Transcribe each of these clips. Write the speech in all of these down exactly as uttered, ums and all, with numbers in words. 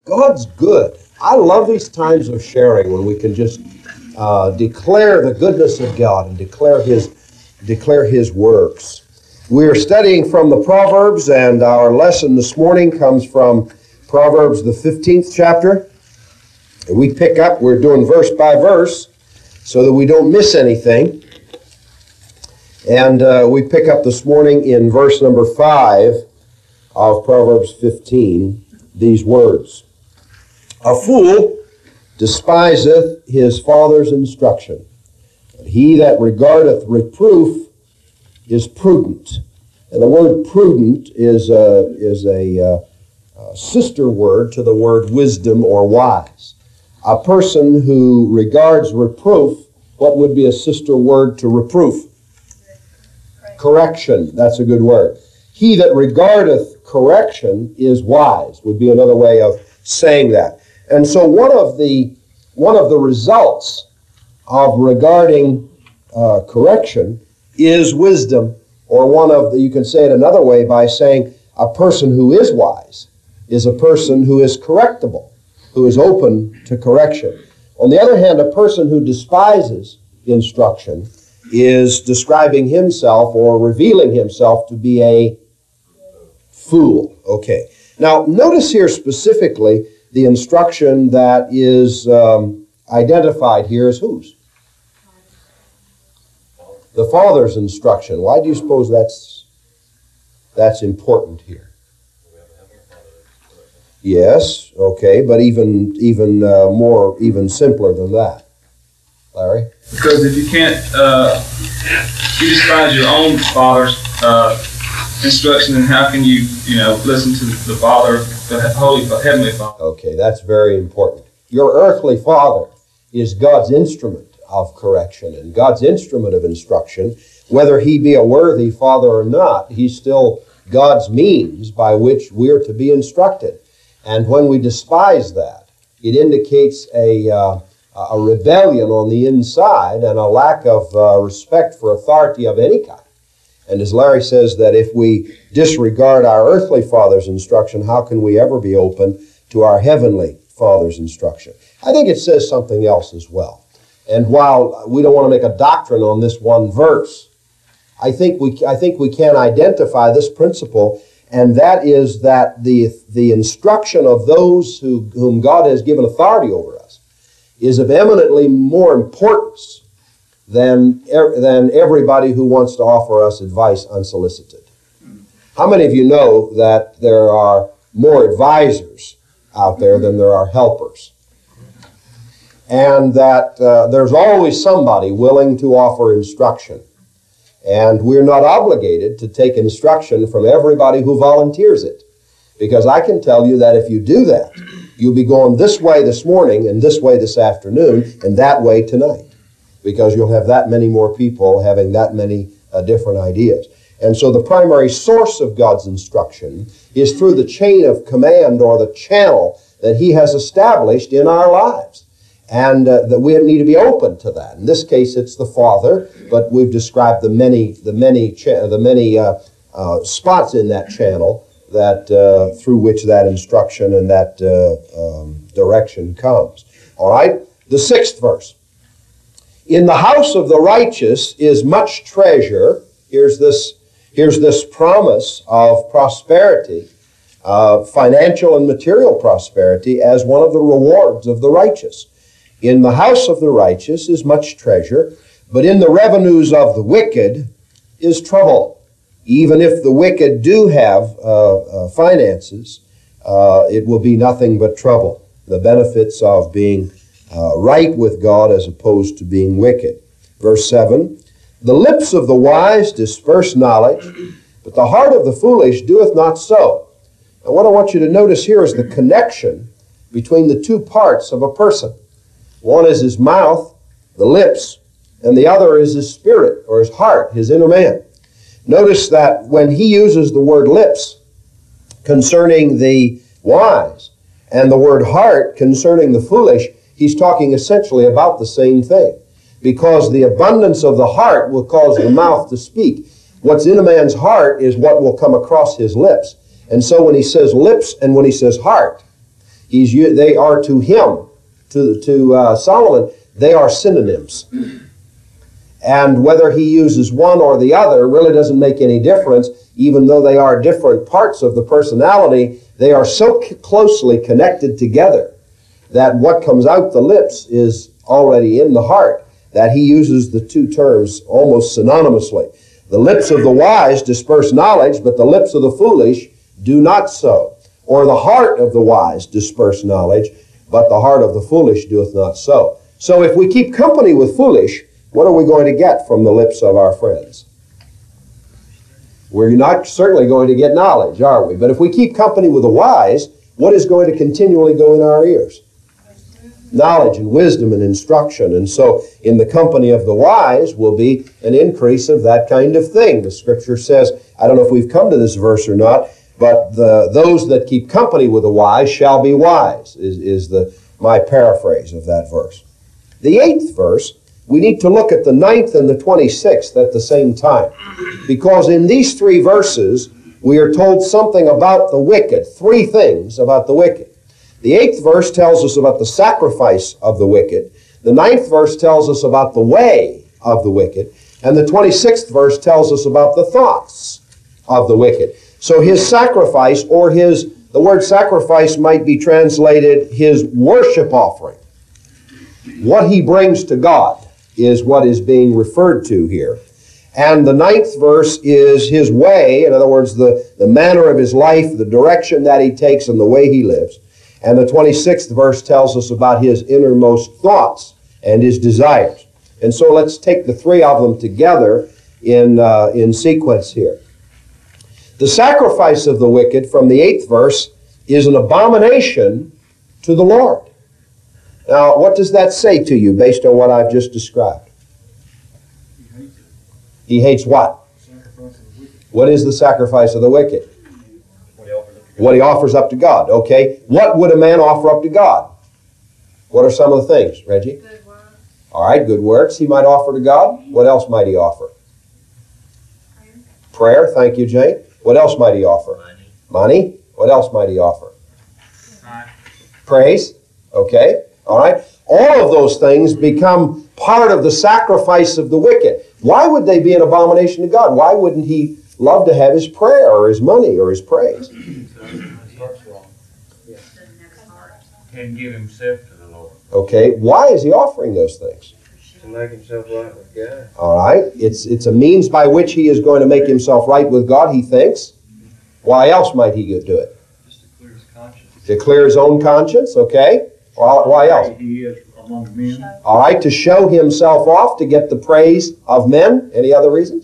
God's good. I love these times of sharing when we can just uh, declare the goodness of God and declare His, declare His works. We are studying from the Proverbs, and our lesson this morning comes from Proverbs, the fifteenth chapter. And we pick up, we're doing verse by verse, so that we don't miss anything. And uh, we pick up this morning in verse number five of Proverbs fifteen, these words. A fool despiseth his father's instruction, but he that regardeth reproof is prudent. And the word prudent is a, is a, uh, a sister word to the word wisdom or wise. A person who regards reproof, what would be a sister word to reproof? Correction. That's a good word. He that regardeth correction is wise, would be another way of saying that. And so one of the one of the results of regarding uh, correction is wisdom, or one of the, you can say it another way by saying a person who is wise is a person who is correctable, who is open to correction. On the other hand, a person who despises instruction is describing himself or revealing himself to be a fool. Okay. Now, notice here specifically the instruction that is um, identified here as whose? The Father's instruction. Why do you suppose that's that's important here? Yes, okay, but even even uh, more, even simpler than that. Larry? Because if you can't, uh, if you despise your own father's uh, instruction, then how can you, you know, listen to the Father, the Holy Heavenly Father? Okay, that's very important. Your earthly father is God's instrument of correction and God's instrument of instruction. Whether he be a worthy father or not, he's still God's means by which we're to be instructed. And when we despise that, it indicates a uh, a rebellion on the inside and a lack of uh, respect for authority of any kind. And as Larry says, that if we disregard our earthly father's instruction, how can we ever be open to our heavenly Father's instruction? I think it says something else as well. And while we don't want to make a doctrine on this one verse, I think we I think we can identify this principle, and that is that the the instruction of those who whom God has given authority over us is of eminently more importance than than everybody who wants to offer us advice unsolicited. How many of you know that there are more advisors out there than there are helpers? And that uh, there's always somebody willing to offer instruction. And we're not obligated to take instruction from everybody who volunteers it. Because I can tell you that if you do that, you'll be going this way this morning and this way this afternoon and that way tonight. Because you'll have that many more people having that many uh, different ideas. And so the primary source of God's instruction is through the chain of command or the channel that He has established in our lives. And uh, that we need to be open to that. In this case, it's the Father, but we've described the many, the many, cha- the many uh, uh, spots in that channel that uh, through which that instruction and that uh, um, direction comes. All right, the sixth verse. In the house of the righteous is much treasure. Here's this, here's this promise of prosperity, uh, financial and material prosperity as one of the rewards of the righteous. In the house of the righteous is much treasure, but in the revenues of the wicked is trouble. Even if the wicked do have uh, uh, finances, uh, it will be nothing but trouble. The benefits of being uh, right with God as opposed to being wicked. Verse seven, the lips of the wise disperse knowledge, but the heart of the foolish doeth not so. And what I want you to notice here is the connection between the two parts of a person. One is his mouth, the lips, and the other is his spirit or his heart, his inner man. Notice that when he uses the word lips concerning the wise and the word heart concerning the foolish, he's talking essentially about the same thing. Because the abundance of the heart will cause the mouth to speak. What's in a man's heart is what will come across his lips. And so when he says lips and when he says heart, He's they are to him, to to uh, Solomon, they are synonyms. And whether he uses one or the other really doesn't make any difference. Even though they are different parts of the personality, they are so c- closely connected together that what comes out the lips is already in the heart, that he uses the two terms almost synonymously. The lips of the wise disperse knowledge, but the lips of the foolish do not so. Or the heart of the wise disperse knowledge, but the heart of the foolish doeth not so. So if we keep company with foolish, what are we going to get from the lips of our friends? We're not certainly going to get knowledge, are we? But if we keep company with the wise, what is going to continually go in our ears? Knowledge and wisdom and instruction. And so in the company of the wise will be an increase of that kind of thing. The Scripture says, I don't know if we've come to this verse or not, but the, those that keep company with the wise shall be wise, is, is the my paraphrase of that verse. The eighth verse, we need to look at the ninth and the twenty-sixth at the same time. Because in these three verses, we are told something about the wicked, three things about the wicked. The eighth verse tells us about the sacrifice of the wicked. The ninth verse tells us about the way of the wicked. And the twenty-sixth verse tells us about the thoughts of the wicked. So his sacrifice, or his, the word sacrifice might be translated his worship offering. What he brings to God is what is being referred to here. And the ninth verse is his way, in other words, the, the manner of his life, the direction that he takes, and the way he lives. And the twenty-sixth verse tells us about his innermost thoughts and his desires. And so let's take the three of them together in, uh, in sequence here. The sacrifice of the wicked, from the eighth verse, is an abomination to the Lord. Now, what does that say to you based on what I've just described? He hates it. He hates what? Sacrifice of the wicked. What is the sacrifice of the wicked? What he offers up to God. What he offers up to God. Okay. What would a man offer up to God? What are some of the things, Reggie? Good work. All right, good works he might offer to God. What else might he offer? Prayer. Prayer. Thank you, Jane. What else might he offer? Money. Money. What else might he offer? Time. Praise. Okay. All right. All of those things become part of the sacrifice of the wicked. Why would they be an abomination to God? Why wouldn't he love to have his prayer or his money or his praise? His heart's wrong. The next heart. Can give himself to the Lord. Okay. Why is he offering those things? To make himself right with God. All right. It's, it's a means by which he is going to make himself right with God, he thinks. Why else might he do it? Just to clear his conscience. To clear his own conscience. Okay. Well, why else? He is among men. All right, to show himself off, to get the praise of men. Any other reasons?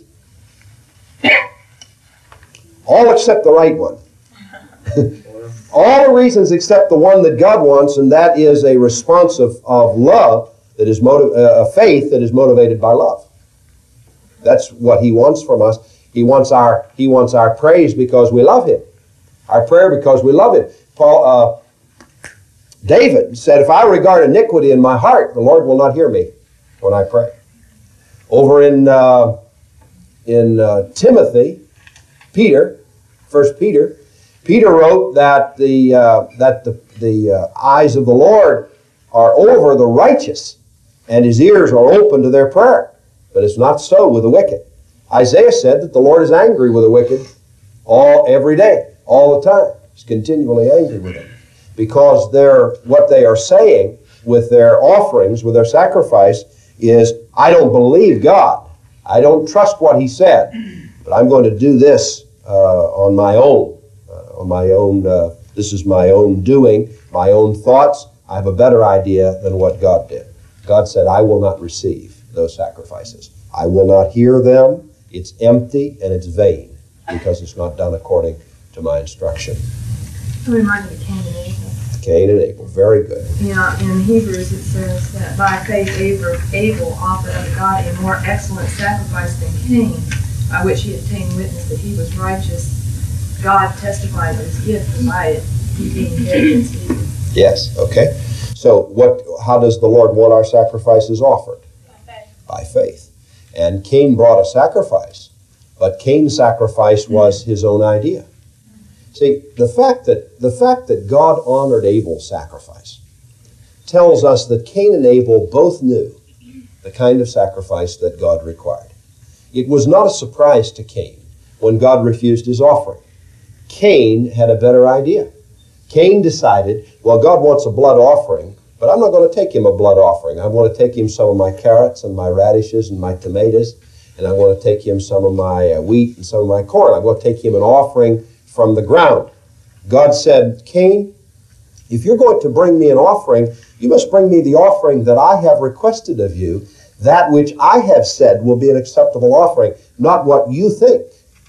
All except the right one. All the reasons except the one that God wants, and that is a response of, of love, that is motiv- uh, a faith that is motivated by love. That's what he wants from us. He wants our he wants our praise because we love him. Our prayer because we love him. Paul. Uh, David said, if I regard iniquity in my heart, the Lord will not hear me when I pray. Over in uh, in uh, Timothy, Peter, First Peter, Peter wrote that the uh, that the the uh, eyes of the Lord are over the righteous, and his ears are open to their prayer. But it's not so with the wicked. Isaiah said that the Lord is angry with the wicked all every day, all the time. He's continually angry with them. Because they're, what they are saying with their offerings, with their sacrifice, is, I don't believe God. I don't trust what he said. But I'm going to do this uh, on my own. Uh, on my own. Uh, this is my own doing, my own thoughts. I have a better idea than what God did. God said, I will not receive those sacrifices. I will not hear them. It's empty and it's vain because it's not done according to my instruction. It reminded me of Cain and Abel. Cain and Abel, very good. Yeah, in Hebrews it says that by faith Abel, Abel offered unto God a more excellent sacrifice than Cain, by which he obtained witness that he was righteous, God testifying of his gift, and by it he being dead conceived. Yes, okay. So what? How does the Lord want our sacrifices offered? By faith. By faith. And Cain brought a sacrifice, but Cain's sacrifice was his own idea. See, the fact that, the fact that God honored Abel's sacrifice tells us that Cain and Abel both knew the kind of sacrifice that God required. It was not a surprise to Cain when God refused his offering. Cain had a better idea. Cain decided, well, God wants a blood offering, but I'm not going to take him a blood offering. I want to take him some of my carrots and my radishes and my tomatoes, and I want to take him some of my uh, wheat and some of my corn. I'm going to take him an offering from the ground. God said, Cain, if you're going to bring me an offering, you must bring me the offering that I have requested of you, that which I have said will be an acceptable offering, not what you think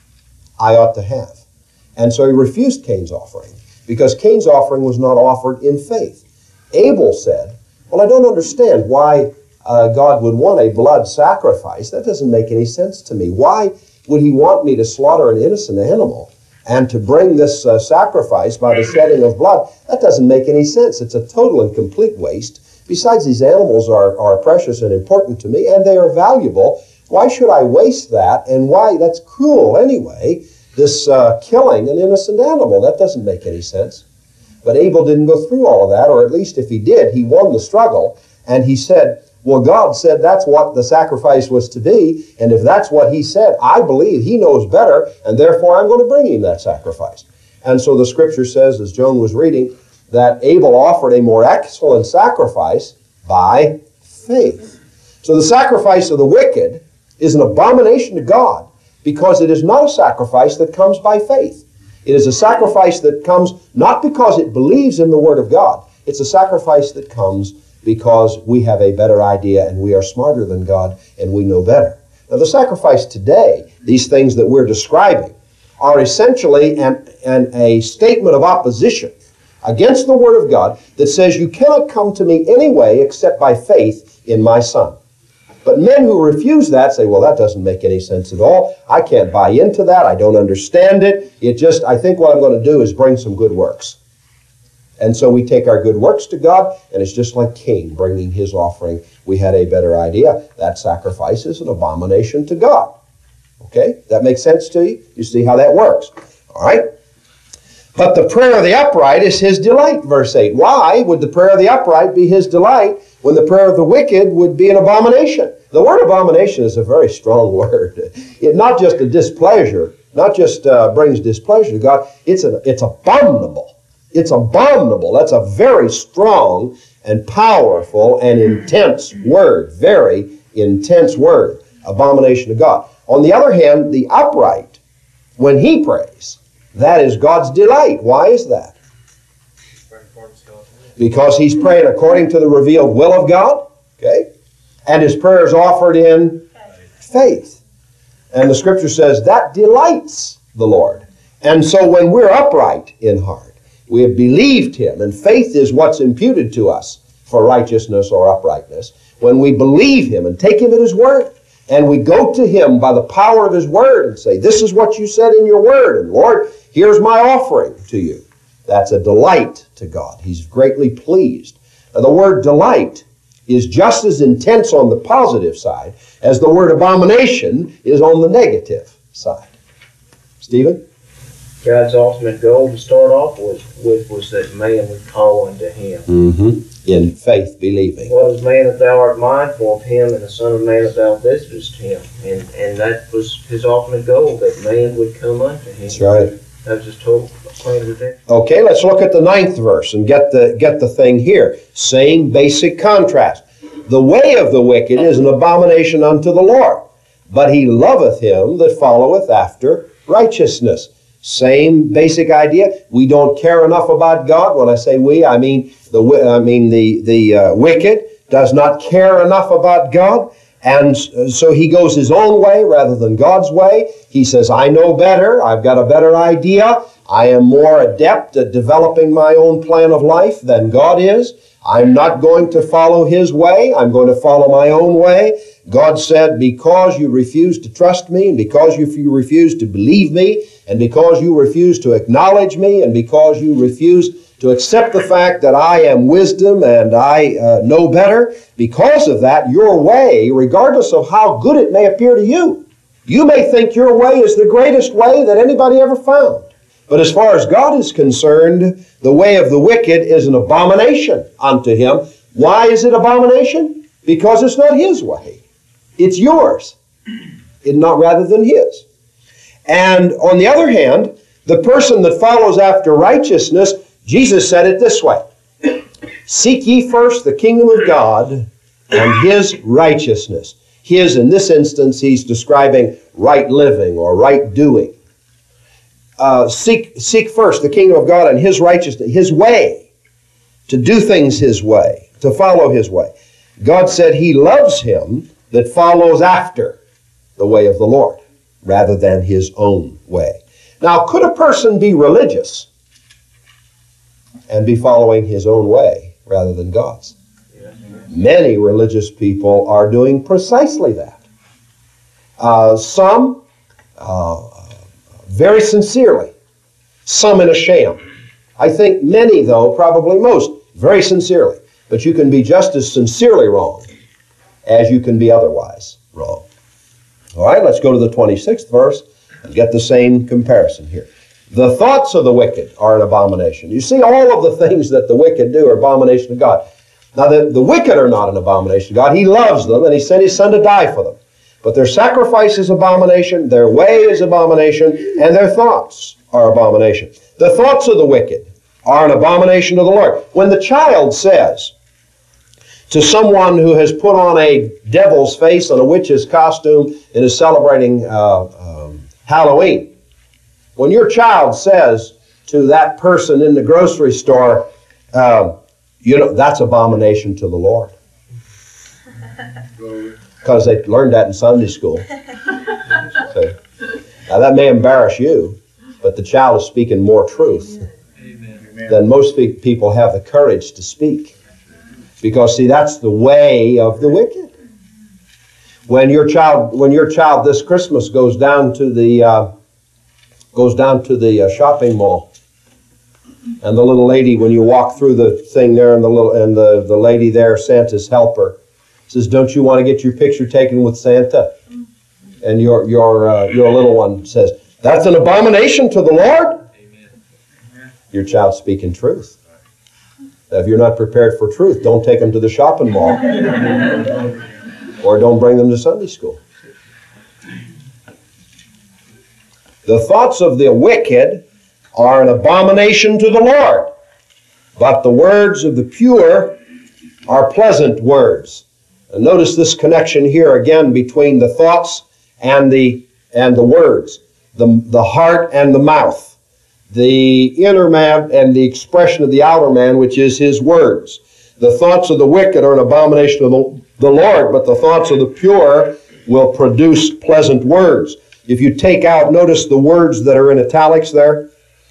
I ought to have. And so he refused Cain's offering, because Cain's offering was not offered in faith. Abel said, well, I don't understand why uh, God would want a blood sacrifice. That doesn't make any sense to me. Why would he want me to slaughter an innocent animal and to bring this uh, sacrifice by the shedding of blood? That doesn't make any sense. It's a total and complete waste. Besides, these animals are, are precious and important to me, and they are valuable. Why should I waste that? And why? That's cruel anyway, this uh, killing an innocent animal. That doesn't make any sense. But Abel didn't go through all of that, or at least if he did, he won the struggle, and he said, well, God said that's what the sacrifice was to be, and if that's what he said, I believe he knows better, and therefore I'm going to bring him that sacrifice. And so the scripture says, as Joan was reading, that Abel offered a more excellent sacrifice by faith. So the sacrifice of the wicked is an abomination to God, because it is not a sacrifice that comes by faith. It is a sacrifice that comes not because it believes in the Word of God. It's a sacrifice that comes because we have a better idea and we are smarter than God and we know better. Now the sacrifice today, these things that we're describing, are essentially an, an, a statement of opposition against the Word of God that says you cannot come to me anyway except by faith in my Son. But men who refuse that say, well, that doesn't make any sense at all. I can't buy into that. I don't understand it. It just, I think what I'm going to do is bring some good works. And so we take our good works to God, and it's just like Cain bringing his offering. We had a better idea. That sacrifice is an abomination to God. Okay? That makes sense to you? You see how that works. All right? But the prayer of the upright is his delight, verse eight. Why would the prayer of the upright be his delight when the prayer of the wicked would be an abomination? The word abomination is a very strong word. It not just a displeasure, not just uh, brings displeasure to God, it's, a, it's abominable. It's abominable. That's a very strong and powerful and intense word. Very intense word. Abomination to God. On the other hand, the upright, when he prays, that is God's delight. Why is that? Because he's praying according to the revealed will of God. Okay? And his prayer is offered in faith. And the scripture says that delights the Lord. And so when we're upright in heart, we have believed him, and faith is what's imputed to us for righteousness or uprightness. When we believe him and take him at his word, and we go to him by the power of his word and say, this is what you said in your word, and Lord, here's my offering to you. That's a delight to God. He's greatly pleased. Now, the word delight is just as intense on the positive side as the word abomination is on the negative side. Stephen? God's ultimate goal to start off with, with was that man would call unto him. Mm-hmm. In faith, believing. What is man that thou art mindful of him, and the Son of Man that thou visitest him? And and that was his ultimate goal, that man would come unto him. That's right. That was his total plan of redemption. Okay, let's look at the ninth verse and get the get the thing here. Same basic contrast. The way of the wicked is an abomination unto the Lord, but he loveth him that followeth after righteousness. Same basic idea. We don't care enough about God. When I say we, I mean the I mean the the uh, wicked does not care enough about God, and so he goes his own way rather than God's way. He says, "I know better. I've got a better idea. I am more adept at developing my own plan of life than God is. I'm not going to follow his way. I'm going to follow my own way." God said, because you refuse to trust me, and because you refuse to believe me, and because you refuse to acknowledge me, and because you refuse to accept the fact that I am wisdom and I uh, know better, because of that, your way, regardless of how good it may appear to you, you may think your way is the greatest way that anybody ever found. But as far as God is concerned, the way of the wicked is an abomination unto him. Why is it abomination? Because it's not his way. It's yours, and not rather than his. And on the other hand, the person that follows after righteousness, Jesus said it this way: seek ye first the kingdom of God and his righteousness. His, in this instance, he's describing right living or right doing. Uh, seek, seek first the kingdom of God and his righteousness, his way, to do things his way, to follow his way. God said he loves him that follows after the way of the Lord rather than his own way. Now, could a person be religious and be following his own way rather than God's? Many religious people are doing precisely that. Uh, some uh, very sincerely, some in a sham. I think many, though, probably most, very sincerely. But you can be just as sincerely wrong as you can be otherwise wrong. All right, let's go to the twenty-sixth verse and get the same comparison here. The thoughts of the wicked are an abomination. You see, all of the things that the wicked do are abomination to God. Now, the, the wicked are not an abomination to God. He loves them, and he sent his son to die for them. But their sacrifice is abomination, their way is abomination, and their thoughts are abomination. The thoughts of the wicked are an abomination to the Lord. When the child says to someone who has put on a devil's face and a witch's costume and is celebrating uh, um, Halloween, when your child says to that person in the grocery store, um, you know, that's abomination to the Lord. Because they learned that in Sunday school. See? Now that may embarrass you, but the child is speaking more truth Amen. Than most people have the courage to speak. Because, see, that's the way of the wicked. When your child, when your child this Christmas goes down to the uh, goes down to the uh, shopping mall, and the little lady, when you walk through the thing there, and the little and the, the lady there, Santa's helper, says, "Don't you want to get your picture taken with Santa?" And your your uh, your little one says, "That's an abomination to the Lord." Amen. Your child's speaking truth. Now, if you're not prepared for truth, don't take them to the shopping mall, or don't bring them to Sunday school. The thoughts of the wicked are an abomination to the Lord, but the words of the pure are pleasant words. And notice this connection here again between the thoughts and the and the words, the, the heart and the mouth, the inner man and the expression of the outer man, which is his words. The thoughts of the wicked are an abomination to the, the Lord, but the thoughts of the pure will produce pleasant words. If you take out, notice the words that are in italics there.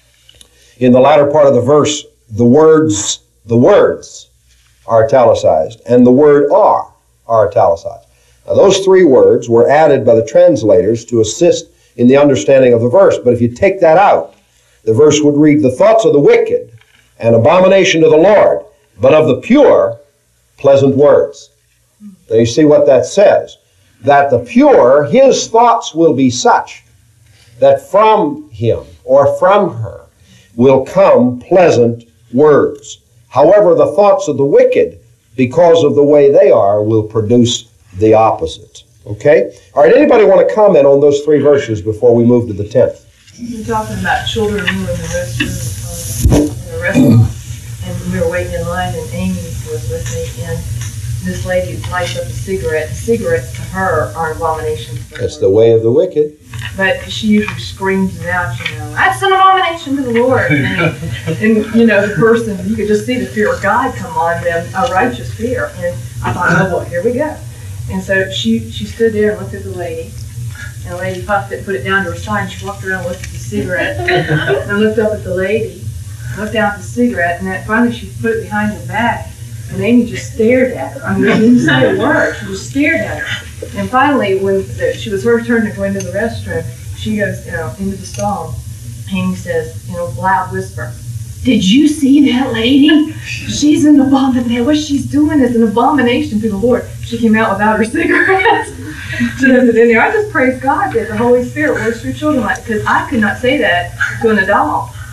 In the latter part of the verse, the words, the words are italicized, and the word are are italicized. Now, those three words were added by the translators to assist in the understanding of the verse. But if you take that out, the verse would read, "The thoughts of the wicked, an abomination to the Lord, but of the pure, pleasant words." Now you see what that says. That the pure, his thoughts will be such that from him or from her will come pleasant words. However, the thoughts of the wicked, because of the way they are, will produce the opposite. Okay? All right, anybody want to comment on those three verses before we move to the tenth? You're talking about children who were in the restroom, uh, in the restaurant, and we were waiting in line, and Amy was with me, and this lady lights up a cigarette. Cigarettes to her are an abomination. That's the way of the wicked. But she usually screams it out, you know, "That's an abomination to the Lord." And, and, you know, the person, you could just see the fear of God come on them, a righteous fear. And I thought, oh, well, here we go. And so she, she stood there and looked at the lady. And the lady puffed it, put it down to her side, and she walked around and looked at the cigarette. And looked up at the lady, looked down at the cigarette, and then finally she put it behind her back. And Amy just stared at her. I mean, she didn't say a word. She just stared at her. And finally, when the, she was her turn to go into the restroom, she goes, you know, into the stall. Amy says, in a loud whisper, "Did you see that lady? She's an abomination. What she's doing is an abomination to the Lord." She came out without her cigarettes. She left it in there. I just praise God that the Holy Spirit works through children like, because I could not say that to an adult.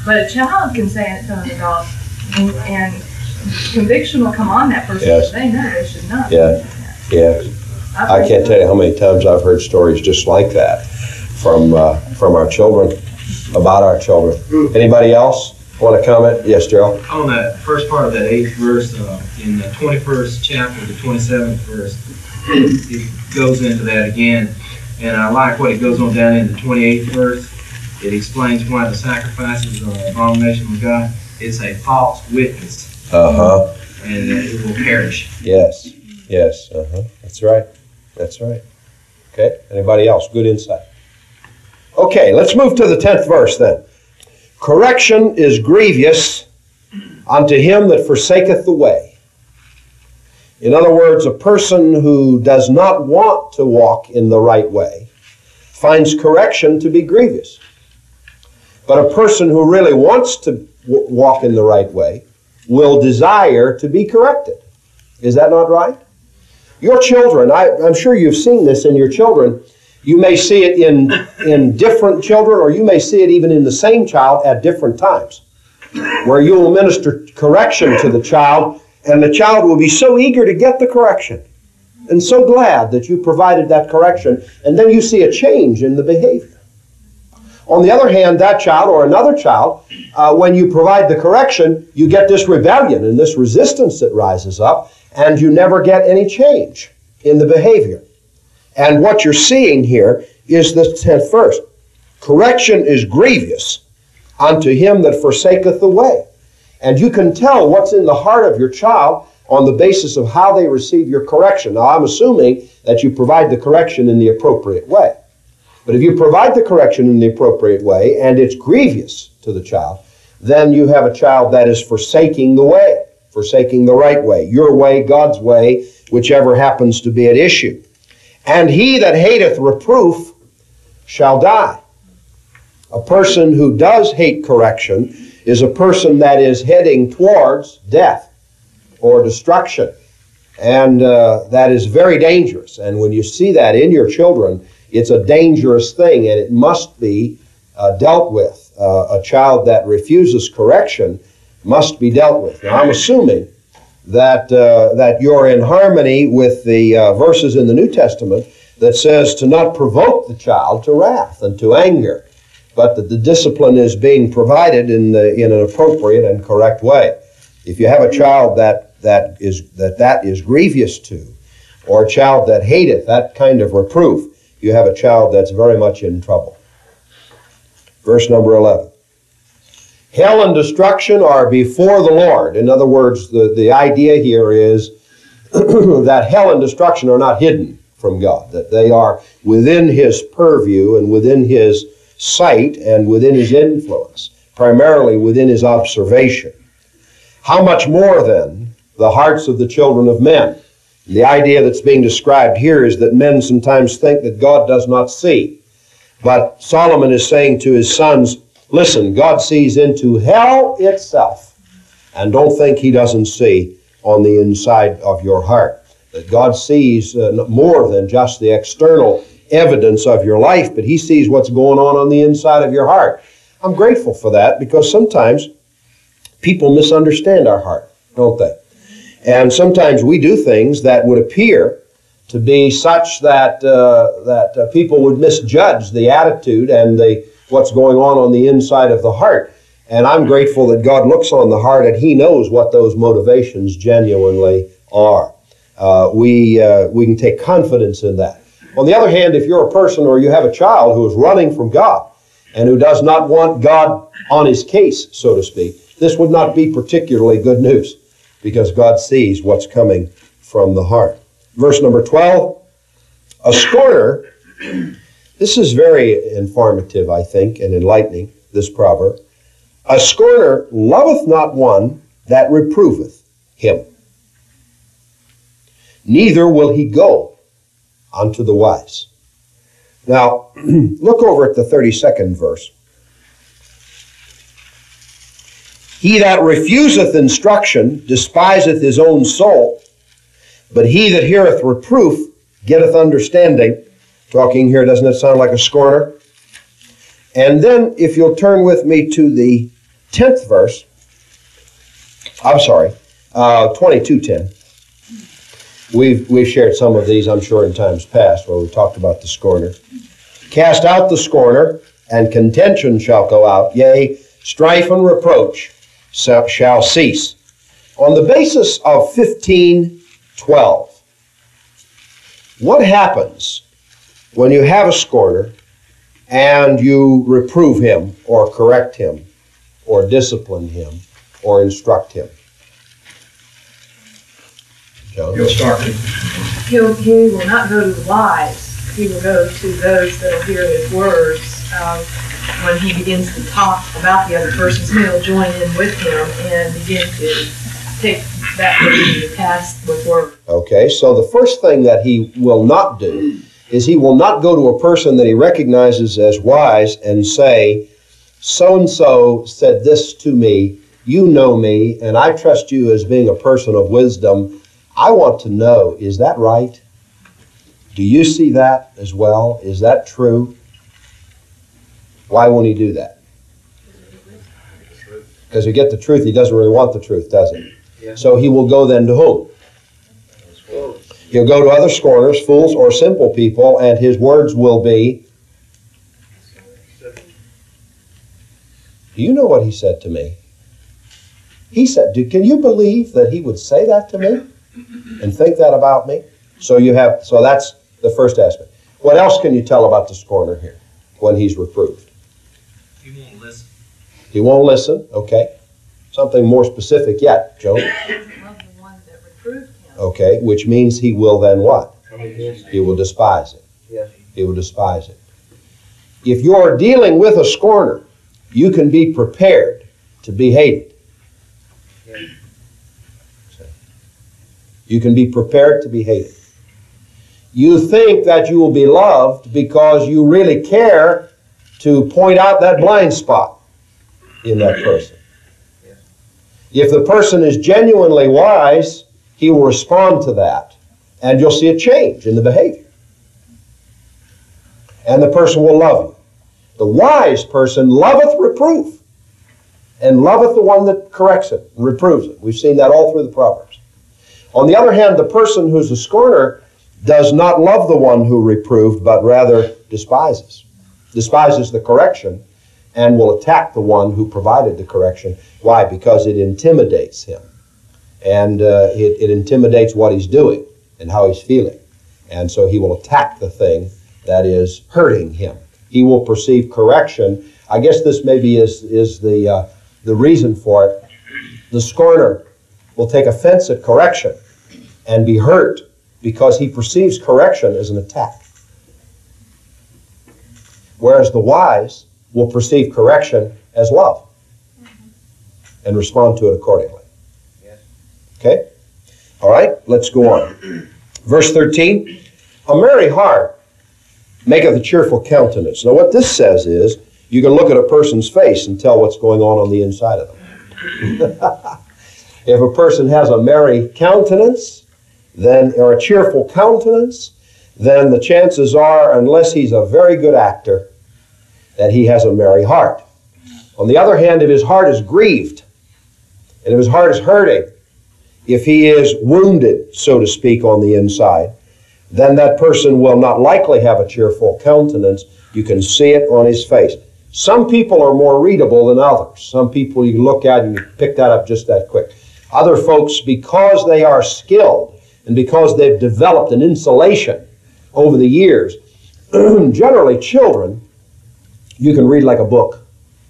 But a child can say in front of an adult, and, and conviction will come on that person. Yes. They know they should not. Yeah. Yeah. I can't tell you how many times I've heard stories just like that from uh, from our children, about our children. Anybody else want to comment? Yes, Gerald? On that first part of that eighth verse, uh, in the twenty-first chapter, the twenty-seventh verse, it goes into that again. And I like what it goes on down in the twenty-eighth verse. It explains why the sacrifices are an abomination with God. It's a false witness. Uh-huh. And uh, it will perish. Yes. Yes. Uh-huh. That's right. That's right. Okay. Anybody else? Good insight. Okay, let's move to the tenth verse then. Correction is grievous unto him that forsaketh the way. In other words, a person who does not want to walk in the right way finds correction to be grievous. But a person who really wants to w- walk in the right way will desire to be corrected. Is that not right? Your children, I, I'm sure you've seen this in your children. You may see it in, in different children, or you may see it even in the same child at different times, where you will minister correction to the child, and the child will be so eager to get the correction and so glad that you provided that correction, and then you see a change in the behavior. On the other hand, that child or another child, uh, when you provide the correction, you get this rebellion and this resistance that rises up, and you never get any change in the behavior. And what you're seeing here is the tenth verse. Correction is grievous unto him that forsaketh the way. And you can tell what's in the heart of your child on the basis of how they receive your correction. Now, I'm assuming that you provide the correction in the appropriate way. But if you provide the correction in the appropriate way and it's grievous to the child, then you have a child that is forsaking the way, forsaking the right way, your way, God's way, whichever happens to be at issue. And he that hateth reproof shall die. A person who does hate correction is a person that is heading towards death or destruction. And uh, that is very dangerous. And when you see that in your children, it's a dangerous thing, and it must be uh, dealt with. Uh, a child that refuses correction must be dealt with. Now, I'm assuming that uh, that you're in harmony with the uh, verses in the New Testament that says to not provoke the child to wrath and to anger, but that the discipline is being provided in the in an appropriate and correct way. If you have a child that that is that that is grievous to, or a child that hateth that kind of reproof, you have a child that's very much in trouble. Verse number eleven. Hell and destruction are before the Lord. In other words, the, the idea here is that hell and destruction are not hidden from God, that they are within his purview and within his sight and within his influence, primarily within his observation. How much more then the hearts of the children of men? The idea that's being described here is that men sometimes think that God does not see. But Solomon is saying to his sons, listen, God sees into hell itself. And don't think he doesn't see on the inside of your heart. That God sees uh, more than just the external evidence of your life, but he sees what's going on on the inside of your heart. I'm grateful for that, because sometimes people misunderstand our heart, don't they? And sometimes we do things that would appear to be such that uh, that uh, people would misjudge the attitude and the what's going on on the inside of the heart. And I'm grateful that God looks on the heart and he knows what those motivations genuinely are. Uh, we uh, we can take confidence in that. On the other hand, if you're a person or you have a child who is running from God and who does not want God on his case, so to speak, this would not be particularly good news, because God sees what's coming from the heart. Verse number twelve, a scorner, this is very informative, I think, and enlightening, this proverb. A scorner loveth not one that reproveth him, neither will he go unto the wise. Now, look over at the thirty-second verse. He that refuseth instruction despiseth his own soul, but he that heareth reproof getteth understanding. Talking here, doesn't it sound like a scorner? And then, if you'll turn with me to the tenth verse, I'm sorry, uh, twenty-two ten. We've, we've shared some of these, I'm sure, in times past where we talked about the scorner. Cast out the scorner, and contention shall go out, yea, strife and reproach shall cease. On the basis of fifteen twelve, what happens when you have a scorner and you reprove him or correct him or discipline him or instruct him? John? You'll start to He'll, he will not go to the wise. He will go to those that will hear his words. Uh, when he begins to talk about the other person, somebody will join in with him and begin to take that person to task with words. Okay, so the first thing that he will not do is he will not go to a person that he recognizes as wise and say, so-and-so said this to me, you know me, and I trust you as being a person of wisdom. I want to know, is that right? Do you see that as well? Is that true? Why won't he do that? Because to get the truth, he doesn't really want the truth, does he? Yeah. So he will go then to whom? He'll go to other scorners, fools, or simple people, and his words will be, do you know what he said to me? He said, do, can you believe that he would say that to me and think that about me? So you have, so that's the first aspect. What else can you tell about the scorner here when he's reproved? He won't listen. He won't listen, okay. Something more specific yet, Joe. Love the one that reproved him. Okay, which means he will then what? Come against He will despise it. Yes. He will despise it. If you're dealing with a scorner, you can be prepared to be hated. Yeah. You can be prepared to be hated. You think that you will be loved because you really care to point out that blind spot in that person. If the person is genuinely wise, he will respond to that, and you'll see a change in the behavior. And the person will love you. The wise person loveth reproof, and loveth the one that corrects it and reproves it. We've seen that all through the Proverbs. On the other hand, the person who's a scorner does not love the one who reproved, but rather despises. Despises the correction, and will attack the one who provided the correction. Why? Because it intimidates him. And uh, it, it intimidates what he's doing and how he's feeling. And so he will attack the thing that is hurting him. He will perceive correction. I guess this maybe is, is the, uh, the reason for it. The scorner will take offense at correction and be hurt because he perceives correction as an attack. Whereas the wise will perceive correction as love and respond to it accordingly. Yes. Okay? All right, let's go on. Verse thirteen, a merry heart maketh a cheerful countenance. Now what this says is, you can look at a person's face and tell what's going on on the inside of them. If a person has a merry countenance, then, or a cheerful countenance, then the chances are, unless he's a very good actor, that he has a merry heart. On the other hand, if his heart is grieved, and if his heart is hurting, if he is wounded, so to speak, on the inside, then that person will not likely have a cheerful countenance. You can see it on his face. Some people are more readable than others. Some people you can look at and you pick that up just that quick. Other folks, because they are skilled and because they've developed an insulation over the years, generally children, you can read like a book.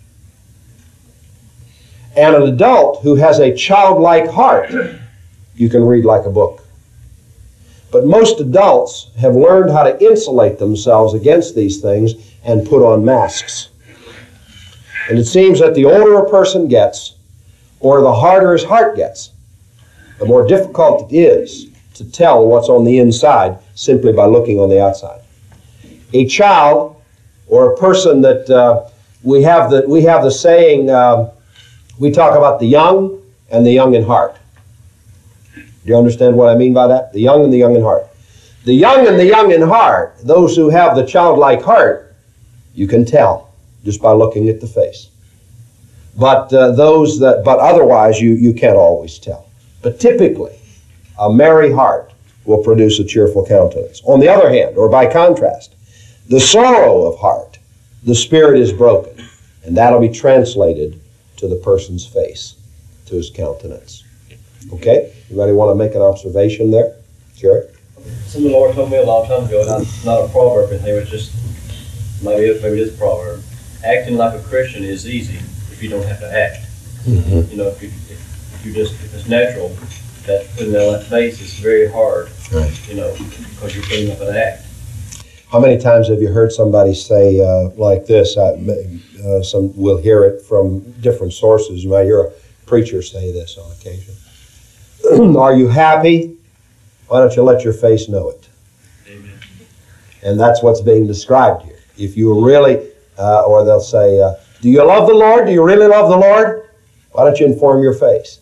And an adult who has a childlike heart, you can read like a book. But most adults have learned how to insulate themselves against these things and put on masks. And it seems that the older a person gets, or the harder his heart gets, the more difficult it is to tell what's on the inside simply by looking on the outside. A child or a person that uh, we have the we have the saying, uh, we talk about the young and the young in heart. Do you understand what I mean by that? The young and the young in heart. The young and the young in heart, those who have the childlike heart, you can tell just by looking at the face. But uh, those that, but otherwise, you, you can't always tell. But typically, a merry heart will produce a cheerful countenance. On the other hand, or by contrast, the sorrow of heart, the spirit is broken, and that'll be translated to the person's face, to his countenance. Okay? Anybody want to make an observation there? Jerry? Something the Lord told me a long time ago, not, not a proverb, and it was just, maybe it, maybe it is a proverb. Acting like a Christian is easy if you don't have to act. Mm-hmm. You know, if you, if, if you just, if it's natural, that putting on that face is very hard, Right. you know, because you're putting up an act. How many times have you heard somebody say uh, like this? I, uh, some we'll hear it from different sources. You might hear a preacher say this on occasion. Are you happy? Why don't you let your face know it? Amen. And that's what's being described here. If you really, uh, or they'll say, uh, do you love the Lord? Do you really love the Lord? Why don't you inform your face?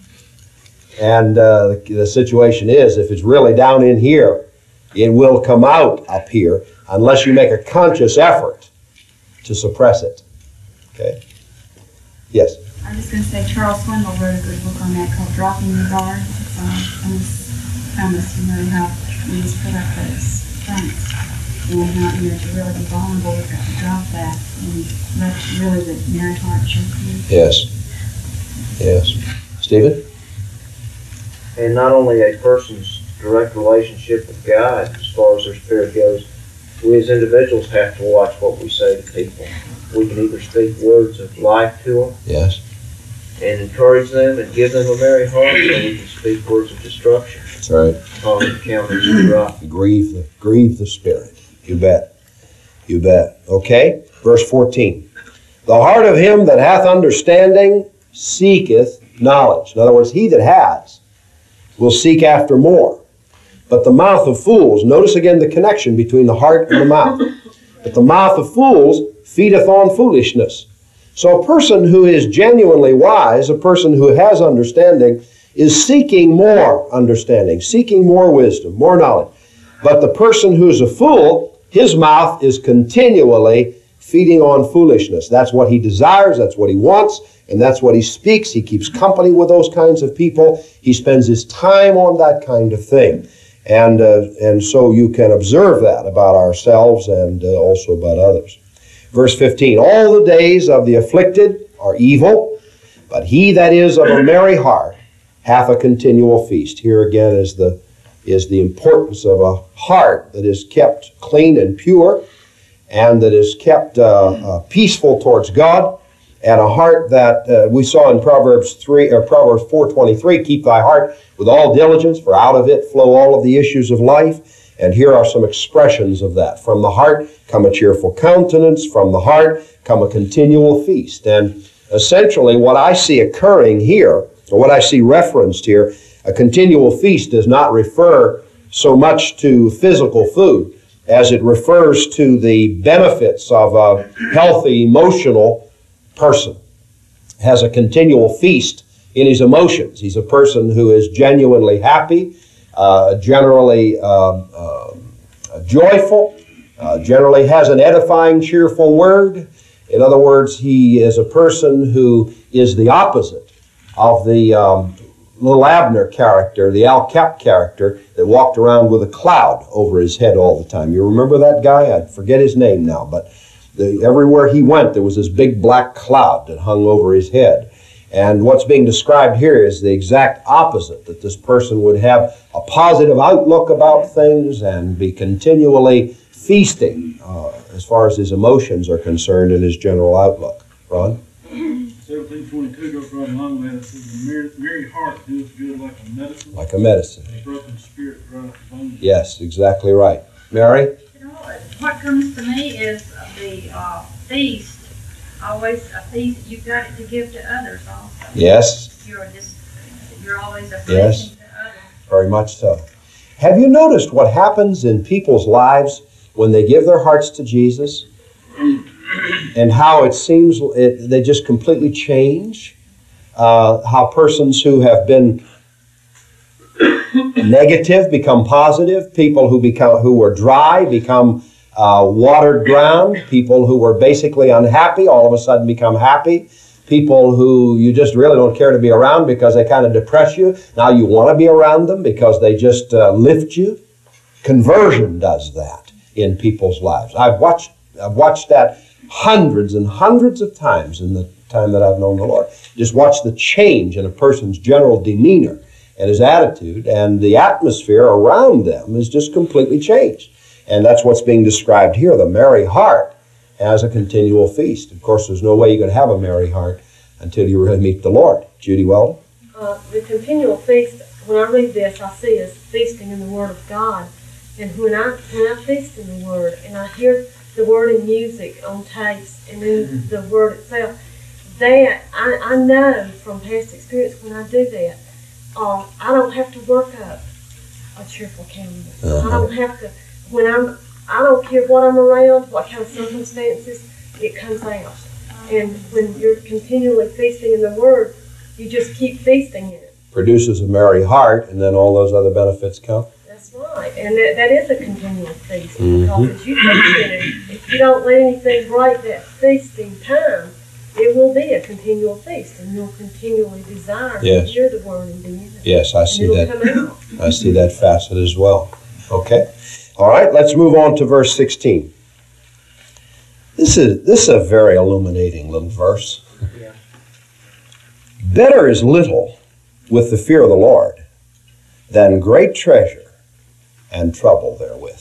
And uh, the, the situation is, if it's really down in here, it will come out up here unless you make a conscious effort to suppress it. Okay? Yes? I'm just going to say Charles Swindoll wrote a good book on that called Dropping the Guard. It's on this premise, you know, how we just put up those fronts and how, you know, to really be vulnerable, we've got to drop that and let really the merry heart choke you. Yes. Yes. Stephen? And not only a person's direct relationship with God as far as their spirit goes, we as individuals have to watch what we say to people. We can either speak words of life to them Yes. and encourage them and give them a merry heart, or we can speak words of destruction, That's right. causing counters to drop. Grieve the, grieve the Spirit. You bet. You bet. Okay? Verse fourteen. The heart of him that hath understanding seeketh knowledge. In other words, he that has will seek after more. But the mouth of fools, notice again the connection between the heart and the mouth. But the mouth of fools feedeth on foolishness. So a person who is genuinely wise, a person who has understanding, is seeking more understanding, seeking more wisdom, more knowledge. But the person who is a fool, his mouth is continually feeding on foolishness. That's what he desires, that's what he wants, and that's what he speaks. He keeps company with those kinds of people. He spends his time on that kind of thing. And uh, and so you can observe that about ourselves and uh, also about others. Verse fifteen, all the days of the afflicted are evil, but he that is of a merry heart hath a continual feast. Here again is the, is the importance of a heart that is kept clean and pure and that is kept uh, uh, peaceful towards God, and a heart that uh, we saw in Proverbs three or Proverbs four twenty-three, keep thy heart with all diligence, for out of it flow all of the issues of life. And here are some expressions of that. From the heart come a cheerful countenance, from the heart come a continual feast. And essentially what I see occurring here, or what I see referenced here, a continual feast does not refer so much to physical food as it refers to the benefits of a healthy emotional person. Has a continual feast in his emotions. He's a person who is genuinely happy, uh, generally um, uh, joyful, uh, generally has an edifying, cheerful word. In other words, he is a person who is the opposite of the um, little Abner character, the Al Cap character that walked around with a cloud over his head all the time. You remember that guy? I forget his name now, but the, everywhere he went, there was this big black cloud that hung over his head. And what's being described here is the exact opposite, that this person would have a positive outlook about things and be continually feasting uh, as far as his emotions are concerned and his general outlook. Ron? seventeen twenty-two goes right along with that. It says, the merry, merry heart doeth good like a medicine. Like a medicine. A broken spirit dryeth the bones. Yes, exactly right. Mary? You know, what comes to me is the uh, feast. Always a feast. You've got it to give to others also. Yes. You're just, you're always a blessing Yes. to others. Very much so. Have you noticed what happens in people's lives when they give their hearts to Jesus? And how it seems it, they just completely change? Uh, how persons who have been negative become positive, people who become who were dry become uh, watered ground, people who were basically unhappy all of a sudden become happy, people who you just really don't care to be around because they kind of depress you. Now you want to be around them because they just uh, lift you. Conversion does that in people's lives. I've watched, I've watched that hundreds and hundreds of times in the time that I've known the Lord. Just watch the change in a person's general demeanor and his attitude, and the atmosphere around them is just completely changed. And that's what's being described here. The merry heart has a continual feast. Of course, there's no way you can have a merry heart until you really meet the Lord. Judy Weldon? Uh, the continual feast, when I read this, I see as feasting in the Word of God. And when I when I feast in the Word, and I hear the Word in music on tapes, and then the Word itself, that I, I know from past experience when I do that, uh, I don't have to work up a cheerful countenance. Uh-huh. I don't have to, when I'm, I don't care what I'm around, what kind of circumstances, it comes out. And when you're continually feasting in the Word, you just keep feasting in it. Produces a merry heart, and then all those other benefits come. That's right, and that, that is a continual feast. Mm-hmm. Because if you feast in it, if you don't let anything break that feasting time, it will be a continual feast, and you'll continually desire yes. to hear the Word and be in it. Yes, I see that. Come out. I see that facet as well. Okay. All right, let's move on to verse sixteen. This is this is a very illuminating little verse. Yeah. Better is little with the fear of the Lord than great treasure and trouble therewith.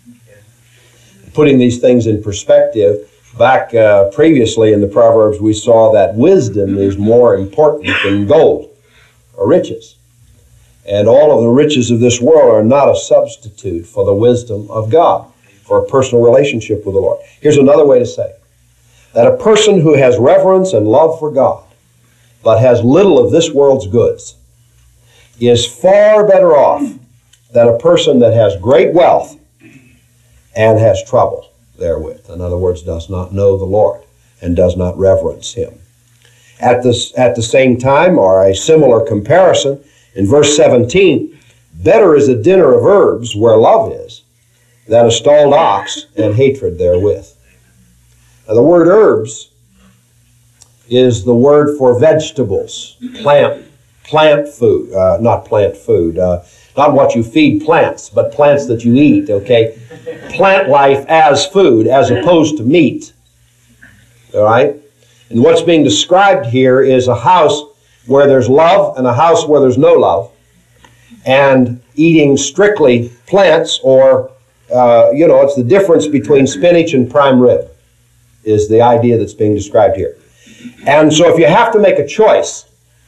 Putting these things in perspective, back uh, previously in the Proverbs, we saw that wisdom is more important than gold or riches. And all of the riches of this world are not a substitute for the wisdom of God, for a personal relationship with the Lord. Here's another way to say it, that a person who has reverence and love for God, but has little of this world's goods, is far better off than a person that has great wealth and has trouble therewith. In other words, does not know the Lord and does not reverence Him. At this, at the same time, or a similar comparison, in verse seventeen, better is a dinner of herbs where love is than a stalled ox and hatred therewith. Now, the word herbs is the word for vegetables, plant, plant food, uh, not plant food, uh, not what you feed plants, but plants that you eat, okay? Plant life as food as opposed to meat, all right? And what's being described here is a house where there's love and a house where there's no love, and eating strictly plants, or, uh, you know, it's the difference between spinach and prime rib is the idea that's being described here. And so if you have to make a choice,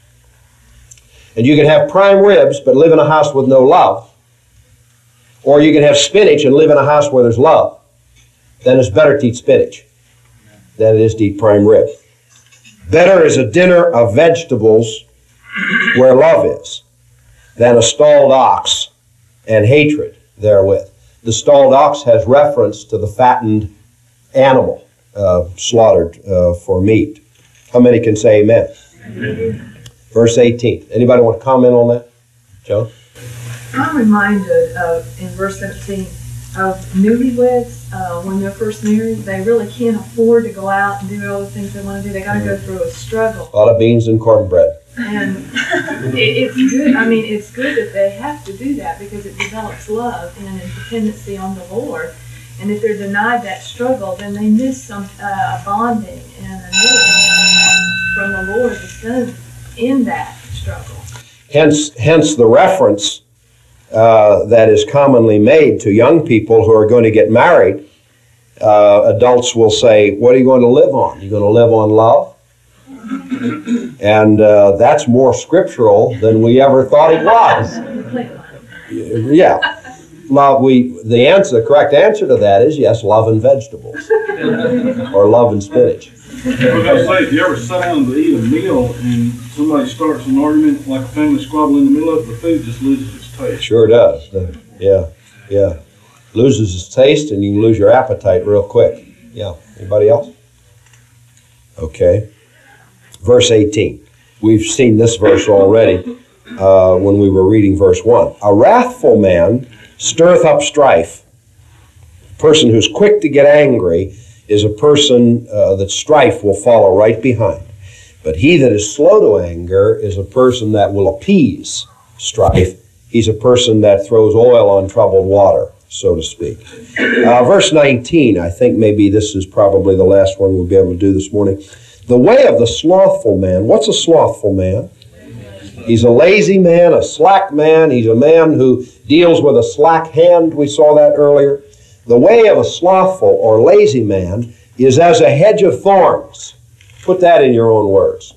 and you can have prime ribs but live in a house with no love, or you can have spinach and live in a house where there's love, then it's better to eat spinach than it is to eat prime rib. Better is a dinner of vegetables where love is than a stalled ox and hatred therewith. The stalled ox has reference to the fattened animal uh, slaughtered uh, for meat. How many can say amen? Amen? Verse eighteen. Anybody want to comment on that? Joe? I'm reminded of, in verse seventeen, of newlyweds, uh, when they're first married, they really can't afford to go out and do all the things they want to do. They got to go through a struggle. A lot of beans and cornbread. And it, it's good. I mean, it's good that they have to do that because it develops love and a dependency on the Lord. And if they're denied that struggle, then they miss some uh, bonding and a knowing from the Lord that's done in that struggle. Hence, hence the reference Uh, that is commonly made to young people who are going to get married. Uh, adults will say, what are you going to live on? You're going to live on love? And uh, that's more scriptural than we ever thought it was. Yeah. Love, we, the answer, the correct answer to that is yes, love and vegetables. Or love and spinach. I was going to say, if you ever sit down to eat a meal and somebody starts an argument, like a family squabble in the middle of it, the food just loses its taste. Sure does. Yeah, yeah. Loses its taste and you can lose your appetite real quick. Yeah. Anybody else? Okay. Verse eighteen. We've seen this verse already uh, when we were reading verse one. A wrathful man stirreth up strife. A person who's quick to get angry is a person uh, that strife will follow right behind. But he that is slow to anger is a person that will appease strife. He's a person that throws oil on troubled water, so to speak. Uh, verse nineteen, I think maybe this is probably the last one we'll be able to do this morning. The way of the slothful man. What's a slothful man? He's a lazy man, a slack man. He's a man who deals with a slack hand. We saw that earlier. The way of a slothful or lazy man is as a hedge of thorns. Put that in your own words.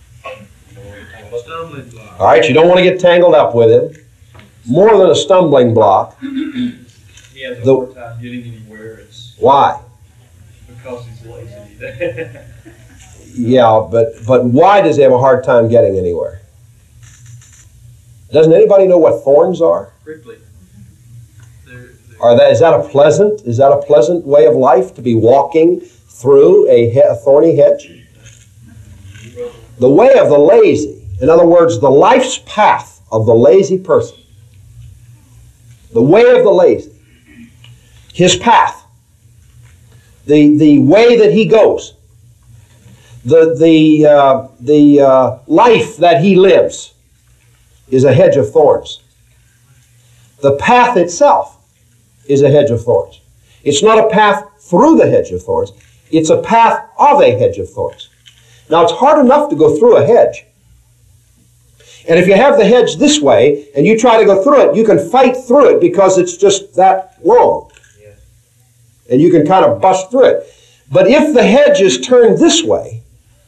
All right, you don't want to get tangled up with him. More than a stumbling block. He has a The- hard time getting anywhere. It's Why? because he's lazy. Yeah, but, but why does he have a hard time getting anywhere? Doesn't anybody know what thorns are? Prickly. They're, they're, Are that, is that a pleasant, is that a pleasant way of life to be walking through a, he, a thorny hedge? The way of the lazy, in other words, the life's path of the lazy person, the way of the lazy, his path, the, the way that he goes, the, the, uh, the uh, life that he lives is a hedge of thorns. The path itself is a hedge of thorns. It's not a path through the hedge of thorns. It's a path of a hedge of thorns. Now, it's hard enough to go through a hedge. And if you have the hedge this way and you try to go through it, you can fight through it because it's just that long. And you can kind of bust through it. But if the hedge is turned this way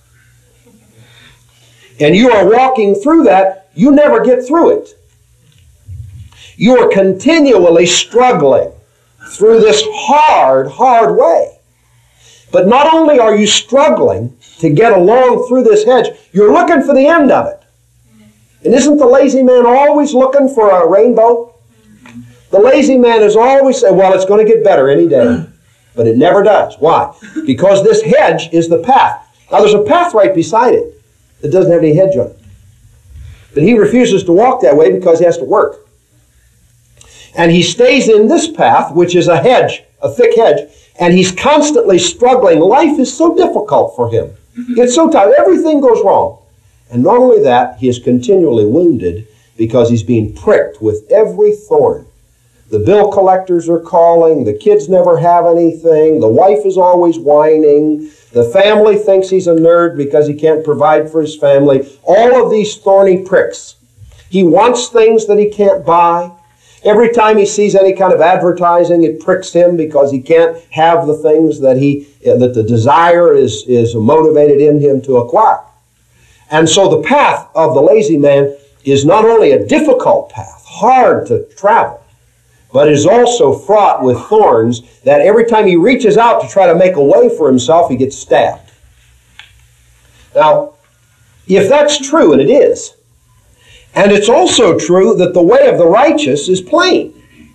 and you are walking through that, you never get through it. You are continually struggling through this hard, hard way. But not only are you struggling to get along through this hedge, you're looking for the end of it. And isn't the lazy man always looking for a rainbow? The lazy man is always saying, well, it's going to get better any day. But it never does. Why? Because this hedge is the path. Now, there's a path right beside it that doesn't have any hedge on it. But he refuses to walk that way because he has to work. And he stays in this path, which is a hedge, a thick hedge, and he's constantly struggling. Life is so difficult for him. It's so tough. Everything goes wrong. And not only that, he is continually wounded because he's being pricked with every thorn. The bill collectors are calling. The kids never have anything. The wife is always whining. The family thinks he's a nerd because he can't provide for his family. All of these thorny pricks. He wants things that he can't buy. Every time he sees any kind of advertising, it pricks him because he can't have the things that he that the desire is, is motivated in him to acquire. And so the path of the lazy man is not only a difficult path, hard to travel, but is also fraught with thorns that every time he reaches out to try to make a way for himself, he gets stabbed. Now, if that's true, and it is, and it's also true that the way of the righteous is plain.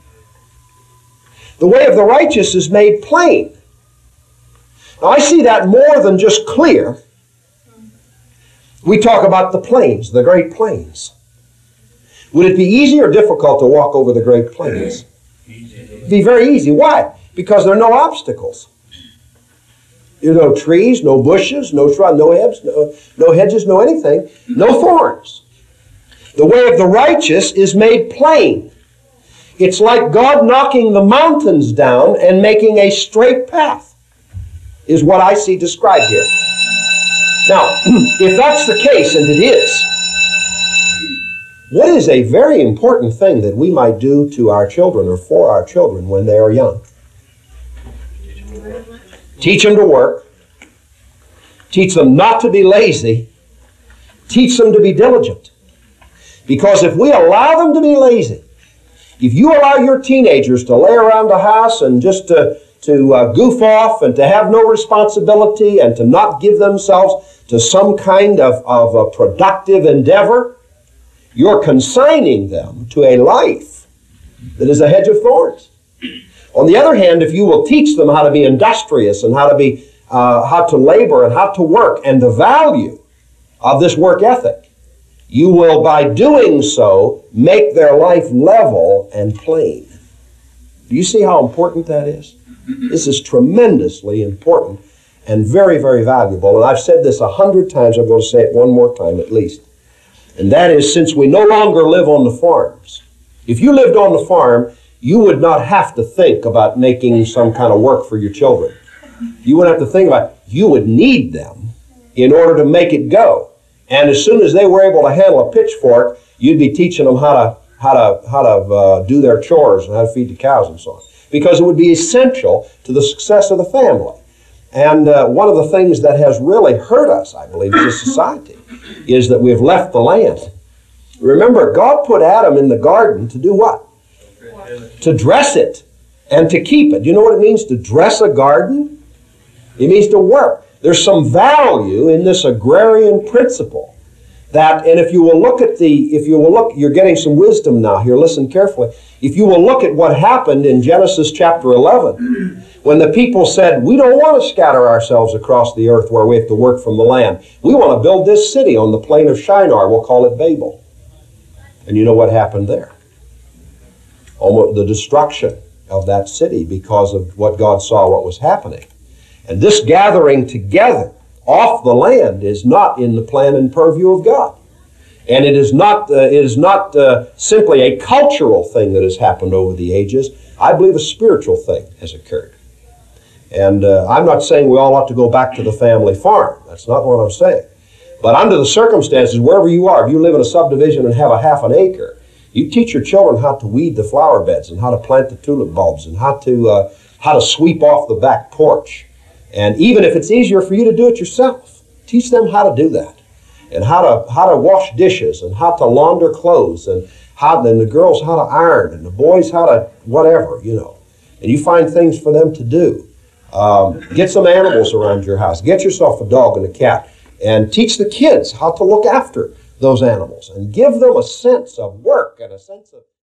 The way of the righteous is made plain. Now, I see that more than just clear. We talk about the plains, the Great Plains. Would it be easy or difficult to walk over the Great Plains? It'd be very easy. Why? Because there are no obstacles. There are no trees, no bushes, no shrubs, no hedges, no, no hedges, no anything, no thorns. The way of the righteous is made plain. It's like God knocking the mountains down and making a straight path, is what I see described here. Now, if that's the case, and it is, what is a very important thing that we might do to our children or for our children when they are young? Teach them to work. Teach them not to be lazy. Teach them to be diligent. Because if we allow them to be lazy, if you allow your teenagers to lay around the house and just to, to uh, goof off and to have no responsibility and to not give themselves to some kind of, of a productive endeavor, you're consigning them to a life that is a hedge of thorns. On the other hand, if you will teach them how to be industrious and how to be, uh, how to labor and how to work and the value of this work ethic, you will, by doing so, make their life level and plain. Do you see how important that is? This is tremendously important. and very, very valuable. And I've said this a hundred times. I'm going to say it one more time at least. And that is, since we no longer live on the farms, if you lived on the farm, you would not have to think about making some kind of work for your children. You wouldn't have to think about it. You would need them in order to make it go. And as soon as they were able to handle a pitchfork, you'd be teaching them how to how to how to uh, do their chores and how to feed the cows and so on, because it would be essential to the success of the family. And uh, one of the things that has really hurt us, I believe, as a society, is that we've left the land. Remember, God put Adam in the garden to do what? To dress it and to keep it. Do you know what it means to dress a garden? It means to work. There's some value in this agrarian principle. That, and if you will look at the, if you will look, you're getting some wisdom now here, listen carefully. If you will look at what happened in Genesis chapter eleven, when the people said, we don't want to scatter ourselves across the earth where we have to work from the land. We want to build this city on the plain of Shinar. We'll call it Babel. And you know what happened there? Almost the destruction of that city because of what God saw what was happening. And this gathering together off the land is not in the plan and purview of God. And it is not, uh, it is not uh, simply a cultural thing that has happened over the ages. I believe a spiritual thing has occurred. And uh, I'm not saying we all ought to go back to the family farm. That's not what I'm saying. But under the circumstances, wherever you are, if you live in a subdivision and have a half an acre, you teach your children how to weed the flower beds and how to plant the tulip bulbs and how to, uh, how to sweep off the back porch. And even if it's easier for you to do it yourself, teach them how to do that, and how to how to wash dishes, and how to launder clothes, and how then the girls how to iron, and the boys how to whatever, you know. And you find things for them to do. Um, get some animals around your house. Get yourself a dog and a cat, and teach the kids how to look after those animals, and give them a sense of work and a sense of